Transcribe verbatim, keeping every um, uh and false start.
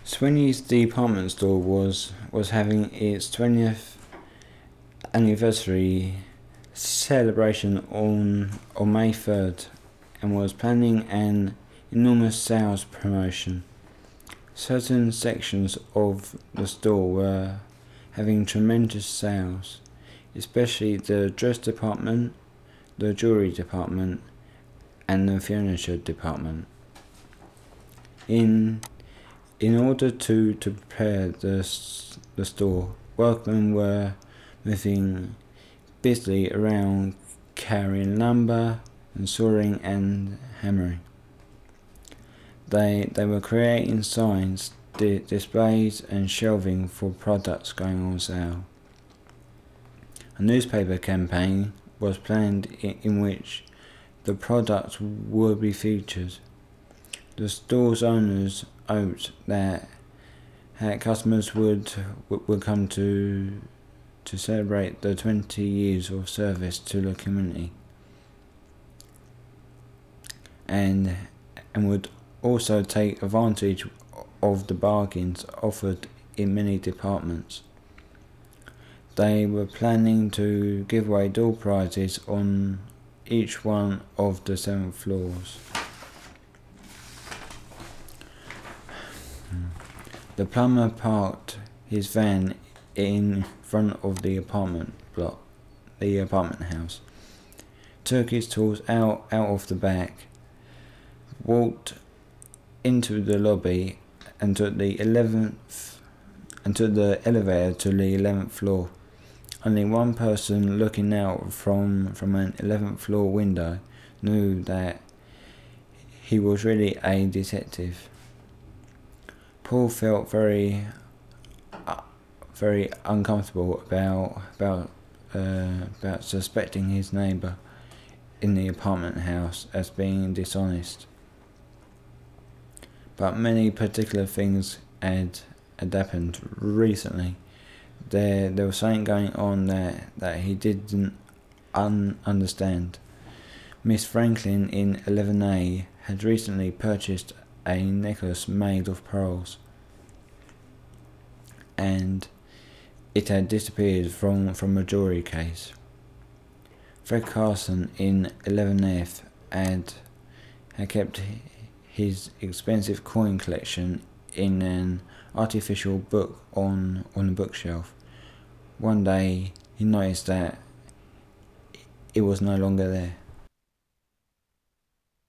Sweeney's department store was, was having its twentieth anniversary celebration on, on May third and was planning an enormous sales promotion. Certain sections of the store were having tremendous sales, especially the dress department, the jewelry department, and the furniture department. In in order to, to prepare the, the store, workmen were moving busily around carrying lumber and sawing and hammering. They they were creating signs, di- displays and shelving for products going on sale. A newspaper campaign was planned in, in which the products would be featured. The store's owners hoped that, that customers would would come to to celebrate the twenty years of service to the community, and and would also take advantage of the bargains offered in many departments. They were planning to give away door prizes on each one of the seven floors. The plumber parked his van in front of the apartment block, the apartment house, took his tools out, out of the back, walked into the lobby and took the eleventh and took the elevator to the eleventh floor. Only one person looking out from, from an eleventh floor window knew that he was really a detective. Paul felt very, uh, very uncomfortable about about uh, about suspecting his neighbour in the apartment house as being dishonest. But many particular things had had happened recently. There there was something going on that that he didn't un- understand. Miss Franklin in eleven A had recently purchased a necklace made of pearls, and it had disappeared from, from a jewelry case. Fred Carson in eleven F had, had kept his expensive coin collection in an artificial book on, on a bookshelf. One day he noticed that it was no longer there.